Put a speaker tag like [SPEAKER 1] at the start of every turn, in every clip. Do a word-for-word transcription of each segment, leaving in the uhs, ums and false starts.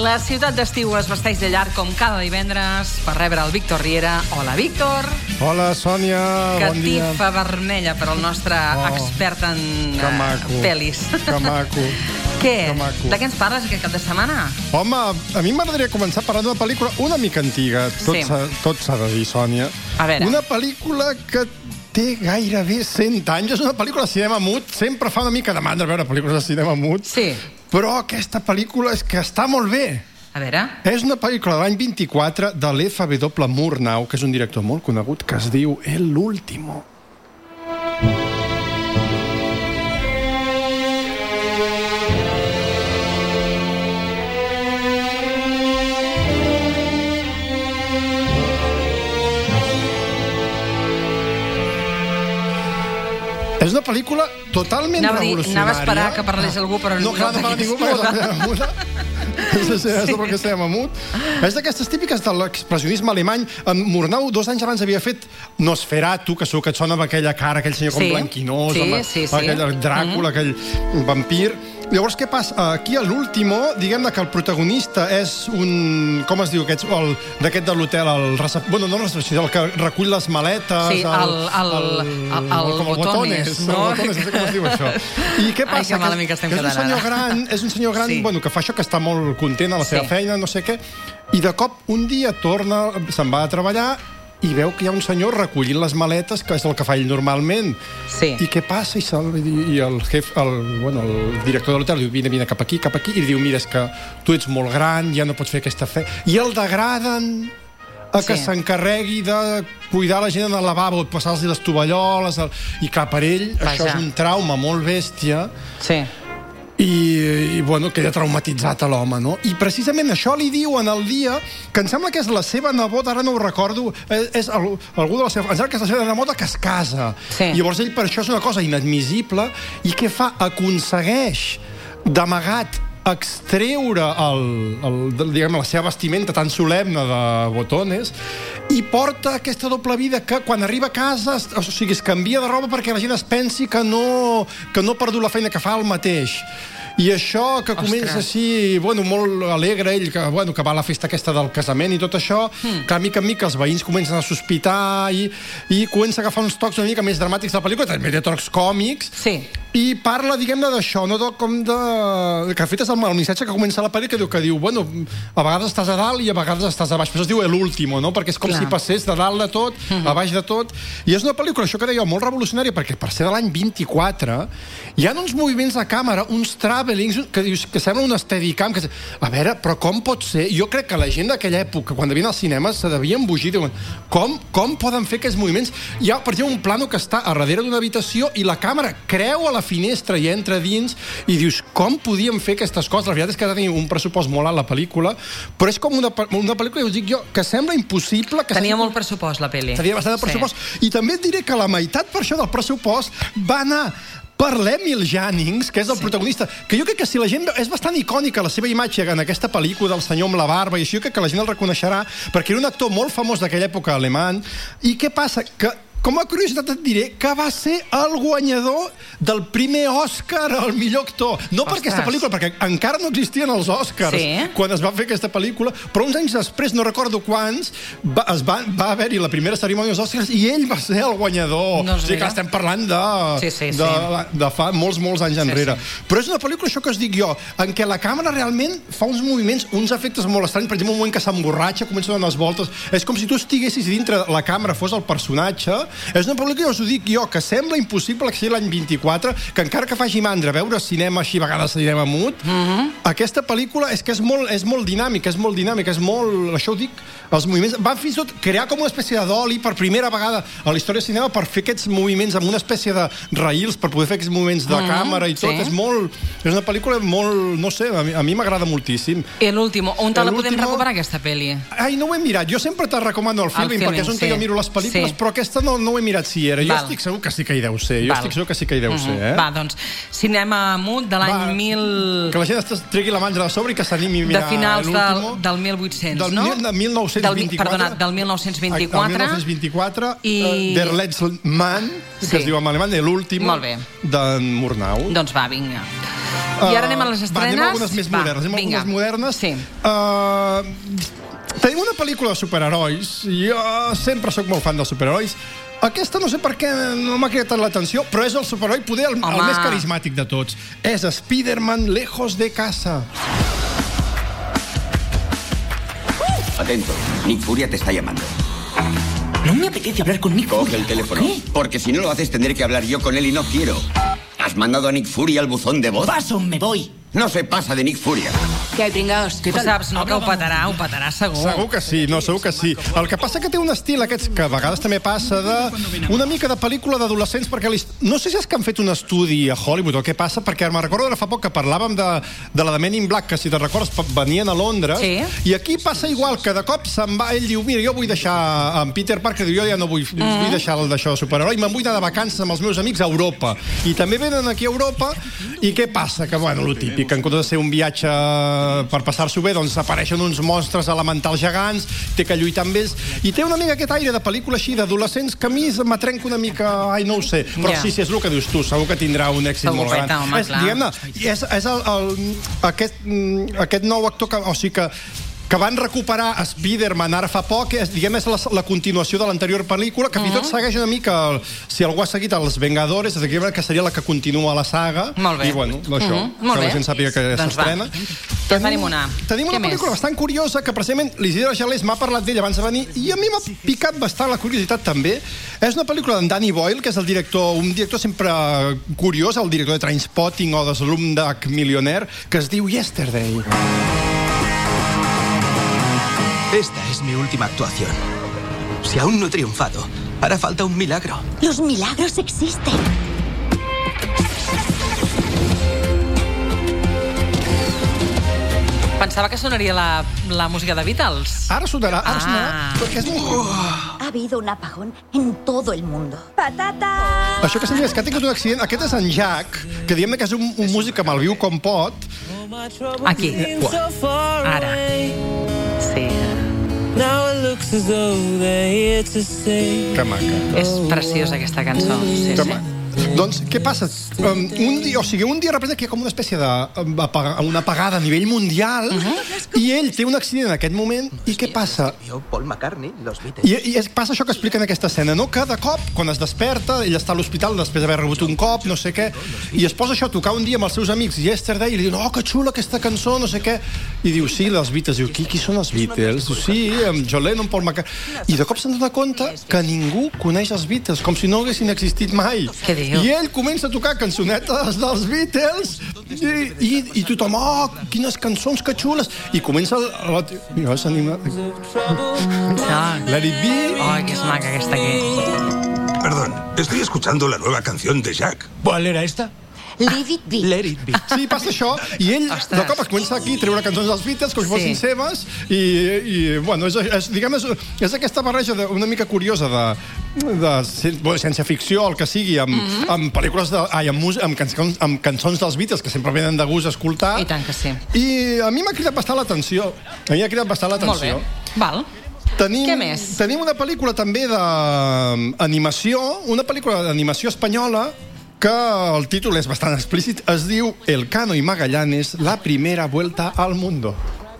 [SPEAKER 1] La ciutat d'estiu es vesteix de llarg com cada divendres per rebre el Víctor Riera. Hola, Víctor.
[SPEAKER 2] Hola, Sònia. Bon dia.
[SPEAKER 1] Catifa vermella per al nostre oh, expert en uh, pel·lis.
[SPEAKER 2] Que maco.
[SPEAKER 1] Què?
[SPEAKER 2] Que maco.
[SPEAKER 1] De què ens parles aquest cap de setmana?
[SPEAKER 2] Home, a mi m'agradaria començar parlant d'una pel·lícula una mica antiga. Tot
[SPEAKER 1] sí.
[SPEAKER 2] s'ha, tot s'ha de dir, Sònia.
[SPEAKER 1] A veure.
[SPEAKER 2] Una pel·lícula que té gairebé cent anys. És una pel·lícula de cinema mut. Sempre fa una mica de mandra veure pel·lícules de cinema mut.
[SPEAKER 1] Sí.
[SPEAKER 2] Però aquesta pel·lícula és que està molt bé.
[SPEAKER 1] A veure...
[SPEAKER 2] És una pel·lícula de l'any vint-i-quatre de l'F W Murnau, que és un director molt conegut, que es diu El Último. És una pel·lícula totalment
[SPEAKER 1] anava
[SPEAKER 2] revolucionària.
[SPEAKER 1] Anava a esperar que parlés ah. algú, però
[SPEAKER 2] no... No, clar, no parla ningú, perquè és muda. És el que estem amut. És d'aquestes típiques de l'expressionisme alemany. En Murnau, dos anys abans, havia fet Nosferatu, que segur que et sona amb aquella cara, aquell senyor com
[SPEAKER 1] sí.
[SPEAKER 2] blanquinós,
[SPEAKER 1] sí,
[SPEAKER 2] amb
[SPEAKER 1] sí, sí.
[SPEAKER 2] aquell Dràcula, mm. aquell vampir. Llavors, què passa? Aquí, a l'Último, diguem-ne que el protagonista és un... Com es diu aquest? D'aquest de l'hotel, el... Bueno, no el recepcionista, el que recull les maletes...
[SPEAKER 1] Sí, el... el, el, el, el, el botones, no?
[SPEAKER 2] El botones, no sé com es diu això. I què passa?
[SPEAKER 1] Ai, que malament que estem quedant ara.
[SPEAKER 2] És un senyor gran, és un senyor gran, sí. bueno, que fa això, que està molt content a la seva sí. feina, no sé què, i de cop, un dia torna, se'n va a treballar, i veu que hi ha un senyor recollint les maletes, que és el que fa ell normalment.
[SPEAKER 1] Sí.
[SPEAKER 2] I què passa? I, i el, jef, el, bueno, el director de l'hotel diu, vine, vine cap aquí, cap aquí, i diu, mira, és que tu ets molt gran, ja no pots fer aquesta fe... I el degraden a que sí. s'encarregui de cuidar la gent en el lavabo, passar-los les tovalloles... El... I clar, per ell, Vaja. això és un trauma molt bèstia.
[SPEAKER 1] Sí.
[SPEAKER 2] I, i bueno, queda traumatitzat a l'home, no? I precisament això li diuen el dia que em sembla que és la seva nebota, ara no ho recordo, és, és el, algú de la seva... Em sembla que és la seva nebota que es casa.
[SPEAKER 1] Sí.
[SPEAKER 2] I llavors ell per això és una cosa inadmissible i què fa? Aconsegueix d'amagat extreure el, el, diguem, la seva vestimenta tan solemne de botones i porta aquesta doble vida que quan arriba a casa, o sigui, es canvia de roba perquè la gent es pensi que no, que no ha perdut la feina, que fa el mateix. I això que comença Ostres. així, bueno, molt alegre ell, que, bueno, que va a la festa aquesta del casament i tot això, mm. que mica en mica els veïns comencen a sospitar i, i comença a agafar uns tocs una mica més dramàtics de la pel·lícula, també té tocs còmics,
[SPEAKER 1] sí.
[SPEAKER 2] i parla, diguem-ne, d'això, no de, com de... que fet és el, el missatge que comença la pel·lícula, que diu, que diu, bueno, a vegades estàs a dalt i a vegades estàs a baix, però es diu l'último, no? Perquè és com Clar. si passés de dalt de tot, mm-hmm. a baix de tot, i és una pel·lícula, això que deia, molt revolucionària, perquè per ser de l'any vint-i-quatre hi ha uns moviments de càmera, uns travelings, que dius que sembla un steadicam, que... a veure, però com pot ser? Jo crec que la gent d'aquella època, quan devien als cinemes, se devien embogir, diuen, com, com poden fer aquests moviments? Hi ha, per exemple, un plano que està a darrere d'una habitació i la càmera creua la finestra i entra dins i dius, com podíem fer aquestes coses? La veritat és que tenia un pressupost molt alt la pel·lícula, però és com una, una pel·lícula, us dic jo, que sembla impossible... Que
[SPEAKER 1] tenia
[SPEAKER 2] sigui...
[SPEAKER 1] molt pressupost, la pel·li.
[SPEAKER 2] Tenia bastant de pressupost. Sí. I també et diré que la meitat, per això, del pressupost va anar per l'Emil Jannings, que és el sí. protagonista, que jo crec que si la gent... És bastant icònica la seva imatge en aquesta pel·lícula del senyor amb la barba, i així jo crec que la gent el reconeixerà, perquè era un actor molt famós d'aquella època alemany. I què passa? Que com a curiositat et diré que va ser el guanyador del primer Òscar al millor actor. No per aquesta pel·lícula, perquè encara no existien els Òscars
[SPEAKER 1] sí.
[SPEAKER 2] quan es va fer aquesta pel·lícula, però uns anys després, no recordo quants, va, es va, va haver-hi la primera cerimònia dels Òscars i ell va ser el guanyador. No, o sigui que estem parlant de,
[SPEAKER 1] sí, sí,
[SPEAKER 2] de,
[SPEAKER 1] sí.
[SPEAKER 2] de fa molts, molts anys enrere. Sí, sí. Però és una pel·lícula, això que us dic jo, en què la càmera realment fa uns moviments, uns efectes molt estranys, per exemple, un moment que s'emborratxa, comença a donar unes voltes, és com si tu estiguessis dintre la càmera, fos el personatge. És una pel·lícula, us ho dic jo, que sembla impossible que sigui l'any vint-i-quatre, que encara que faci mandra veure cinema així, a vegades cinema mut, mm-hmm. aquesta pel·lícula és que és molt, és molt dinàmica, és molt dinàmica, és molt... Això ho dic, els moviments... Van fins i tot crear com una espècie d'oli per primera vegada a la història del cinema per fer aquests moviments amb una espècie de raïls, per poder fer aquests moviments de mm-hmm. càmera i tot. Sí. És molt... És una pel·lícula molt... No sé, a mi, a mi m'agrada moltíssim.
[SPEAKER 1] I l'últim, on te la podem recuperar, aquesta pel·li?
[SPEAKER 2] Ai, no ho he mirat. Jo sempre te recomano el Filmin, perquè és on sí. jo miro les pel·lícules, sí. però aquesta no, no ho he mirat si era. Jo Val. estic segur que sí que hi deu ser. Jo Val. estic segur que sí que hi deu mm-hmm. ser, eh?
[SPEAKER 1] Va, doncs, cinema mut de l'any mil...
[SPEAKER 2] Que la gent es tregui la mandra de sobre i que s'animi a mirar
[SPEAKER 1] de finals del, del mil vuit-cents,
[SPEAKER 2] del,
[SPEAKER 1] no?
[SPEAKER 2] Del mil nou-cents vint-i-quatre.
[SPEAKER 1] Perdona, del mil nou-cents vint-i-quatre.
[SPEAKER 2] Del mil nou-cents vint-i-quatre.
[SPEAKER 1] I...
[SPEAKER 2] Uh, Der letzte Mann, sí. que es diu en alemany, l'últim d'en Murnau.
[SPEAKER 1] Doncs va, vinga. I ara anem a les estrenes?
[SPEAKER 2] Va, anem a algunes més
[SPEAKER 1] Va,
[SPEAKER 2] modernes. Anem a
[SPEAKER 1] vinga.
[SPEAKER 2] algunes modernes.
[SPEAKER 1] Sí.
[SPEAKER 2] Uh, tenim una pel·lícula de superherois. Jo sempre sóc molt fan dels superherois. Aquesta no sé per què no m'ha cridat l'atenció, però és el superheroi poder el, el més carismàtic de tots. És Spider-Man lejos de casa.
[SPEAKER 3] Atento, Nick Furia te está llamando.
[SPEAKER 4] No me apetece hablar con Nick Furia.
[SPEAKER 3] Coge el teléfono,
[SPEAKER 4] ¿Qué?
[SPEAKER 3] porque si no lo haces tendré que hablar yo con él y no quiero. ¿Has mandado a Nick Furia al buzón de voz?
[SPEAKER 4] Paso, me voy.
[SPEAKER 3] No se pasa de Nick Furia.
[SPEAKER 4] ¿Qué hay, pringaos? ¿Qué
[SPEAKER 1] Ho
[SPEAKER 4] tal?
[SPEAKER 1] saps, no? Que ho petarà, ho petarà segur.
[SPEAKER 2] Segur que sí, no, segur que sí. El que passa que té un estil aquests que a vegades també passa de una mica de pel·lícula d'adolescents, perquè no sé si és que han fet un estudi a Hollywood o què passa, perquè me'n recordo de fa poc que parlàvem de, de la de Men in Black, que si te'n recordes venien a Londres,
[SPEAKER 1] sí.
[SPEAKER 2] I aquí passa igual, que de cop se'n va, ell diu, mira, jo vull deixar en Peter Parker, diu, jo ja no vull, mm. vull deixar el d'això de superheroi, me'n vull anar de vacances amb els meus amics a Europa. I també venen aquí a Europa, i què passa? Que, bueno, lo típic, en comptes de ser un viatge per passar-s'ho bé, doncs apareixen uns monstres elementals gegants, té que lluitar amb ells, i té una mica aquest aire de pel·lícula així d'adolescents que a mi m'atrenca una mica, ai, no ho sé, però yeah. sí, sí, és el que dius tu, segur que tindrà un èxit segur molt gran.
[SPEAKER 1] Home,
[SPEAKER 2] és, diguem-ne, és, és el, el, aquest, aquest nou actor que, o sigui que que van recuperar Spider-Man ara fa poc, és, diguem, és la, la continuació de l'anterior pel·lícula, que fins i tot segueix una mica, el, si algú ha seguit els Vengadores, que seria la que continua la saga.
[SPEAKER 1] Molt bé.
[SPEAKER 2] I, bueno, això, uh -huh. que la gent sàpiga que doncs s'estrena.
[SPEAKER 1] Tenim, tenim una.
[SPEAKER 2] Tenim una pel·lícula bastant curiosa, que precisament l'Isidre Gelés m'ha parlat d'ella abans de venir, i a mi m'ha picat bastant la curiositat també. És una pel·lícula d'en Danny Boyle, que és el director, un director sempre curiós, el director de Trainspotting o de Slumdog Millionaire, que es diu Yesterday.
[SPEAKER 5] Esta es mi última actuación. Si aún no he triunfado, hará falta un milagro.
[SPEAKER 6] Los milagros existen.
[SPEAKER 1] Pensava que sonaria la, la música de Beatles.
[SPEAKER 2] Ara sonarà, ara
[SPEAKER 1] ah.
[SPEAKER 2] sonarà, perquè és molt... Oh.
[SPEAKER 6] Ha habido un apagón en todo el mundo. ¡Patata!
[SPEAKER 2] Això que seria és que ha tingut un accident. Aquest és en Jack, que diem que és un, un músic que malviu com pot.
[SPEAKER 1] Aquí. Ara. Sí.
[SPEAKER 2] Que maca.
[SPEAKER 1] És preciosa aquesta cançó. Sí,
[SPEAKER 2] que
[SPEAKER 1] sí.
[SPEAKER 2] maca. Doncs, què passa? Um, un dia, o sigui, un dia representa que hi ha com una espècie de una apagada a nivell mundial, uh -huh. i ell té un accident en aquest moment, i què passa?
[SPEAKER 5] Paul McCartney, los Beatles.
[SPEAKER 2] I, i es, passa això que explica en aquesta escena, no? Que de cop, quan es desperta, ell està a l'hospital després d'haver rebut un cop, no sé què, i es posa això a tocar un dia amb els seus amics Yesterday, i li diu, oh, que xula aquesta cançó, no sé què, i diu, sí, els Beatles. Diu, qui, qui són els Beatles? Diu, sí, amb John Lennon, Paul McCartney. I de cop se'n dona compte que ningú coneix els Beatles, com si no haguessin existit mai.
[SPEAKER 1] Què diu?
[SPEAKER 2] I ell comença a tocar cançonetes dels Beatles i, i, i tothom, oh, quines cançons, que xules, i comença la... Jo s'anima...
[SPEAKER 1] Ah.
[SPEAKER 2] Let it be.
[SPEAKER 1] Oh, que és maca aquesta aquí.
[SPEAKER 7] Perdón, estoy escuchando la nueva canción de Jack.
[SPEAKER 5] ¿Cuál era esta?
[SPEAKER 6] Leave it be.
[SPEAKER 5] Let it be.
[SPEAKER 2] Sí, passa això, i ell
[SPEAKER 1] Ostres.
[SPEAKER 2] de cop es comença aquí a treure cançons dels Beatles com si fossin
[SPEAKER 1] Sí.
[SPEAKER 2] seves, i, i bueno, és, és, diguem, és, és aquesta barreja de, una mica curiosa de, de, de ciència-ficció, el que sigui, amb, mm -hmm. amb pel·lícules, de, ai, amb, amb, cançons, amb cançons dels Beatles, que sempre venen de gust a escoltar.
[SPEAKER 1] I tant que sí.
[SPEAKER 2] I a mi m'ha cridat bastant l'atenció. A mi m'ha cridat bastant l'atenció.
[SPEAKER 1] Molt bé. Val.
[SPEAKER 2] Tenim,
[SPEAKER 1] Què més?
[SPEAKER 2] Tenim una pel·lícula també d'animació, una pel·lícula d'animació espanyola, que el títol és bastant explícit, es diu Elcano y Magallanes, la primera vuelta al mundo.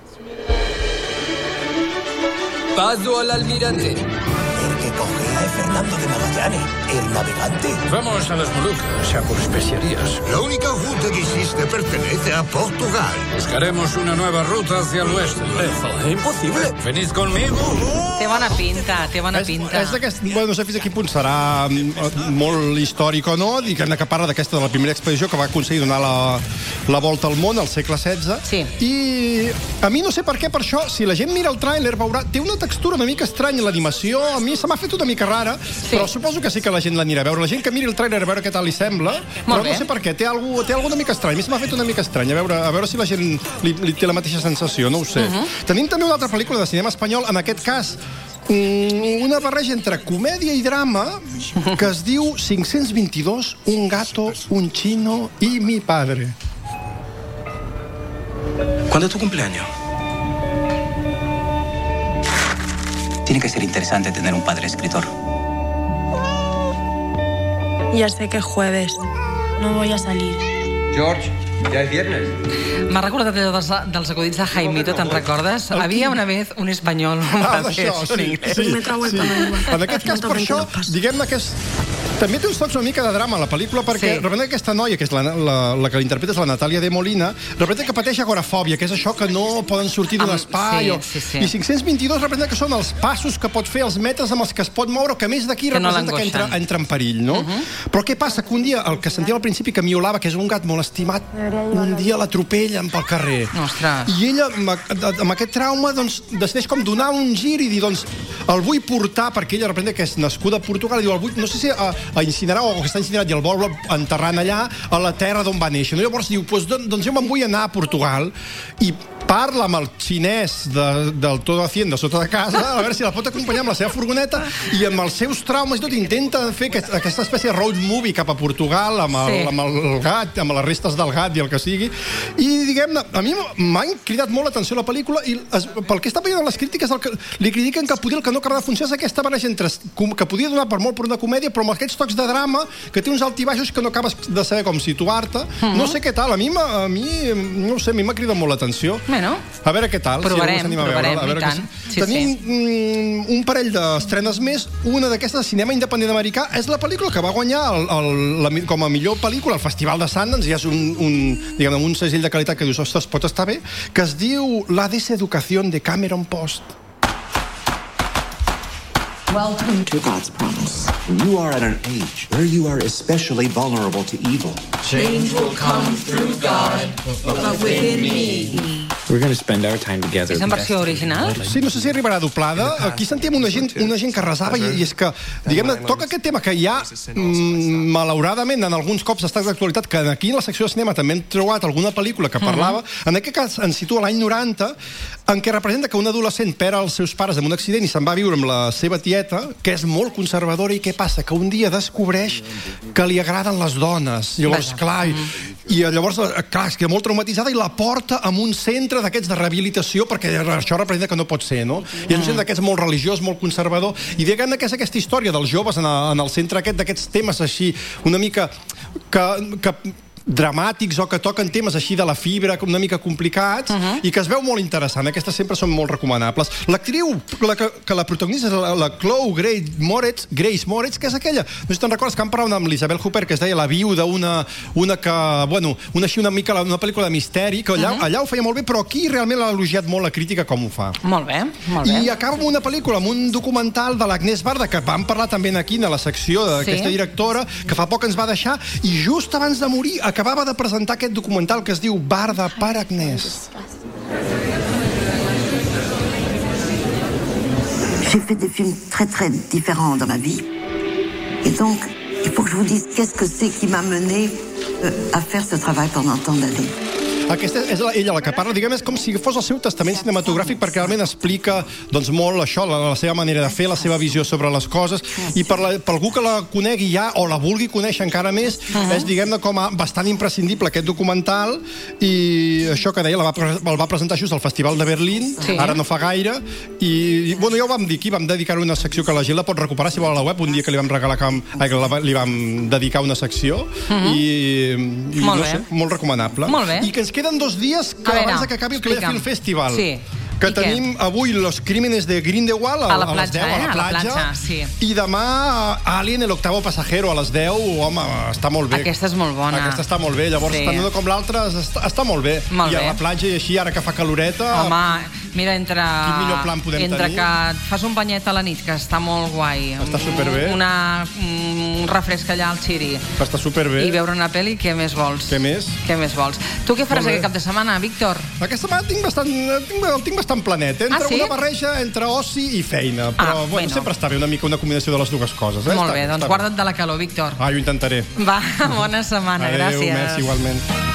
[SPEAKER 8] Paso al almirante.
[SPEAKER 5] El que cogea es Fernando de Magallanes, el navegante.
[SPEAKER 8] Vamos a las Molucas, a por especiarías.
[SPEAKER 7] La única ruta que existe pertenece a Portugal.
[SPEAKER 8] Buscaremos una nueva ruta hacia el oeste.
[SPEAKER 5] Eso es imposible.
[SPEAKER 8] ¿Venís conmigo?
[SPEAKER 1] Té bona pinta, té bona
[SPEAKER 2] És,
[SPEAKER 1] pinta.
[SPEAKER 2] és d'aquest, bueno, no sé fins a quin punt serà mm, molt històric o no, diguem que parla d'aquesta de la primera expedició que va aconseguir donar la, la volta al món al segle setze.
[SPEAKER 1] Sí.
[SPEAKER 2] I a mi no sé per què, per això, si la gent mira el tràiler veurà, té una textura una mica estranya l'animació, a mi se m'ha fet una mica rara, sí. Però suposo que sí que la gent l'anirà a veure. La gent que miri el tràiler a veure què tal li sembla,
[SPEAKER 1] molt
[SPEAKER 2] però
[SPEAKER 1] bé.
[SPEAKER 2] no sé per què, té alguna té algú una mica estrany. A mi se m'ha fet una mica estrany, a veure, a veure si la gent li, li té la mateixa sensació, no ho sé. Uh -huh. Tenim també una altra pel·lícula de cinema espanyol, en aquest cas una barreja entre comèdia i drama, que es diu cinc-cents vint-i-dos, un gato, un chino y mi padre.
[SPEAKER 5] ¿Cuándo es tu cumpleaños? Tiene que ser interesante tener un padre escritor.
[SPEAKER 9] Ya sé que es jueves. No voy a salir.
[SPEAKER 10] George,
[SPEAKER 9] Ya es viernes.
[SPEAKER 1] M'ha recordat allò dels, dels acudits de Jaimito, te'n recordes? Había una vez un espanyol, un
[SPEAKER 2] Ah,
[SPEAKER 1] francès,
[SPEAKER 2] això,
[SPEAKER 1] un
[SPEAKER 2] sí,
[SPEAKER 1] inglès.
[SPEAKER 2] sí, sí. En aquest cas, per això, diguem-ne que és... També té uns tocs una mica de drama a la pel·lícula, perquè
[SPEAKER 1] Sí.
[SPEAKER 2] representa que aquesta noia, que és la, la, la que l'interpreta és la Natàlia de Molina, representa que pateix agorafòbia, que és això que no poden sortir d'un
[SPEAKER 1] Amb-
[SPEAKER 2] espai.
[SPEAKER 1] sí,
[SPEAKER 2] o...
[SPEAKER 1] sí, sí.
[SPEAKER 2] I cinc-cents vint-i-dos representa que són els passos que pot fer, els metres amb els que es pot moure, que a més d'aquí
[SPEAKER 1] Que no
[SPEAKER 2] representa que entra,
[SPEAKER 1] l'angoixen.
[SPEAKER 2] entra en perill, no? Uh-huh. Però què passa? Que un dia, el que sentia al principi que miolava, que és un gat molt estimat, un dia l'atropellen pel carrer.
[SPEAKER 1] Ostres.
[SPEAKER 2] I ella, amb, amb aquest trauma, doncs, decideix com donar un gir i dir, doncs, el vull portar, perquè ella representa que és nascuda a Portugal, i diu, el vull, no sé si a, a incinerar o que està incinerat i el vol enterrant allà, a la terra d'on va néixer. No? Llavors diu, doncs, doncs jo me'n vull anar a Portugal, i parla amb el xinès de, del Todo Hacienda sota de casa, a veure si la pot acompanyar amb la seva furgoneta, i amb els seus traumes i tot intenta fer aquest, aquesta espècie de road movie cap a Portugal, amb el,
[SPEAKER 1] Sí.
[SPEAKER 2] amb el gat, amb les restes del gat i el que sigui. I, diguem-ne, a mi m'ha cridat molt l'atenció la pel·lícula, i es, pel que està veient les crítiques, el que, li critiquen que podia, el que no acaba de funcionar és aquesta barreja entre, que podia donar per molt per una comèdia, però amb aquests tocs de drama, que té uns altibaixos que no acabes de saber com situar-te. Uh-huh. No sé què tal, a mi, m'ha- a mi no ho sé, a mi m'ha cridat molt l'atenció.
[SPEAKER 1] Bueno,
[SPEAKER 2] A veure què tal.
[SPEAKER 1] Provarem,
[SPEAKER 2] si algú s'anima a
[SPEAKER 1] provarem,
[SPEAKER 2] veure-la, a veure
[SPEAKER 1] i tant.
[SPEAKER 2] què-
[SPEAKER 1] Sí,
[SPEAKER 2] Tenim
[SPEAKER 1] sí.
[SPEAKER 2] mm, un parell d'estrenes més. Una d'aquestes de cinema independent americà és la pel·lícula que va guanyar el, el, la, com a millor pel·lícula al Festival de Sundance, i és un, un, diguem, un segell de qualitat que dius, ostres, pot estar bé, que es diu La Deseducación de Cameron Post.
[SPEAKER 10] Welcome to God's promise. You are at an age where you are especially vulnerable to evil.
[SPEAKER 11] Change will come through God, but within me.
[SPEAKER 10] We're going to spend our time together.
[SPEAKER 1] és en versió original?
[SPEAKER 2] Sí, no sé si arribarà doblada. Aquí sentíem una gent, una gent que resava, i, i és que, diguem-ne, toca aquest tema que ja, mm, malauradament, en alguns cops està d'actualitat, que aquí a la secció de cinema també hem trobat alguna pel·lícula que parlava, en aquest cas ens situa l'any noranta, en què representa que un adolescent perd els seus pares en un accident i se'n va a viure amb la seva tieta, que és molt conservadora, i què passa? Que un dia descobreix que li agraden les dones. Llavors, clar, i, i llavors, clar, es queda molt traumatitzada i la porta a un centre d'aquests de rehabilitació, perquè això representa que no pot ser, no? I és un centre d'aquests molt religiós, molt conservador, i diguem-ne que és aquesta història dels joves en, a, en el centre aquest, d'aquests temes així, una mica que... que dramàtics o que toquen temes així de la fibra una mica complicats, uh-huh. i que es veu molt interessant. Aquestes sempre són molt recomanables. L'actriu la que, que la protagonista és la, la Chloe Grace Moretz, Grace Moretz, que és aquella, no sé si te'n recordes que vam parlar amb l'Isabel Huppert, que es deia La viuda, una, una que, bueno, una així una mica, una pel·lícula de misteri, que allà, uh-huh. allà ho feia molt bé, però aquí realment l'ha elogiat molt la crítica com ho fa.
[SPEAKER 1] Molt bé, molt bé.
[SPEAKER 2] I acaba amb una pel·lícula, amb un documental de l'Agnès Barda, que vam parlar també aquí a la secció d'aquesta
[SPEAKER 1] Sí.
[SPEAKER 2] directora, que fa poc ens va deixar, i just abans de morir acabava de presentar aquest documental que es diu Barda per Agnès.
[SPEAKER 12] J'ai fait des films très très différents dans ma vie. Et donc, il faut que je vous dise qu'est-ce que c'est qui m'a mené euh, à faire ce travail pendant tant d'années.
[SPEAKER 2] Aquesta és la, ella la que parla, diguem, és com si fos el seu testament cinematogràfic, perquè realment explica doncs, molt això, la, la seva manera de fer, la seva visió sobre les coses, i per, la, per algú que la conegui ja, o la vulgui conèixer encara més, uh-huh. és, diguem-ne, com a bastant imprescindible aquest documental, i això que deia, la va, el va presentar just al Festival de Berlín, sí. Ara no fa gaire, i, i bueno, ja ho vam dir aquí, vam dedicar una secció que la gent la pot recuperar, si vol, a la web, un dia que li vam regalar, que, ai, que la, li vam dedicar una secció, uh-huh. i, i
[SPEAKER 1] molt
[SPEAKER 2] no sé, molt recomanable.
[SPEAKER 1] Molt bé.
[SPEAKER 2] I que ens queden dos dies que
[SPEAKER 1] veure,
[SPEAKER 2] abans que acabi el Clear Film Festival.
[SPEAKER 1] Sí.
[SPEAKER 2] Que
[SPEAKER 1] I
[SPEAKER 2] tenim
[SPEAKER 1] què?
[SPEAKER 2] avui Los Crímenes de Grindelwald a,
[SPEAKER 1] A la
[SPEAKER 2] a les
[SPEAKER 1] platja,
[SPEAKER 2] deu,
[SPEAKER 1] eh?
[SPEAKER 2] a la platja,
[SPEAKER 1] A la platja, sí.
[SPEAKER 2] I demà Alien, el octavo pasajero, a les deu. Home, està molt bé.
[SPEAKER 1] Aquesta és molt bona.
[SPEAKER 2] Aquesta està molt bé. Llavors,
[SPEAKER 1] Sí.
[SPEAKER 2] tant una com l'altra està, està molt bé.
[SPEAKER 1] Molt
[SPEAKER 2] I a
[SPEAKER 1] bé.
[SPEAKER 2] la platja i així, ara que fa caloreta...
[SPEAKER 1] Home, mira, entre...
[SPEAKER 2] Quin millor plan podem
[SPEAKER 1] entre
[SPEAKER 2] tenir?
[SPEAKER 1] que et fas un banyet a la nit, que està molt guai.
[SPEAKER 2] Està superbé.
[SPEAKER 1] Una, un refresc allà al Xiri.
[SPEAKER 2] Està superbé.
[SPEAKER 1] I veure una pel·li, què més vols?
[SPEAKER 2] Què més?
[SPEAKER 1] Què més vols? Tu què faràs
[SPEAKER 2] Molt bé.
[SPEAKER 1] aquest cap de setmana, Víctor?
[SPEAKER 2] Aquesta setmana tinc bastant, tinc, el tinc bastant planet, eh? Entre
[SPEAKER 1] Ah, sí?
[SPEAKER 2] una barreja entre oci i feina. Però,
[SPEAKER 1] Ah,
[SPEAKER 2] bueno,
[SPEAKER 1] bueno.
[SPEAKER 2] sempre està bé una mica una combinació de les dues coses. Eh?
[SPEAKER 1] Molt
[SPEAKER 2] Està-
[SPEAKER 1] bé, doncs
[SPEAKER 2] està
[SPEAKER 1] guarda't de la calor, Víctor.
[SPEAKER 2] Ah, jo intentaré.
[SPEAKER 1] Va, bona setmana,
[SPEAKER 2] Adéu,
[SPEAKER 1] gràcies.
[SPEAKER 2] merci, igualment.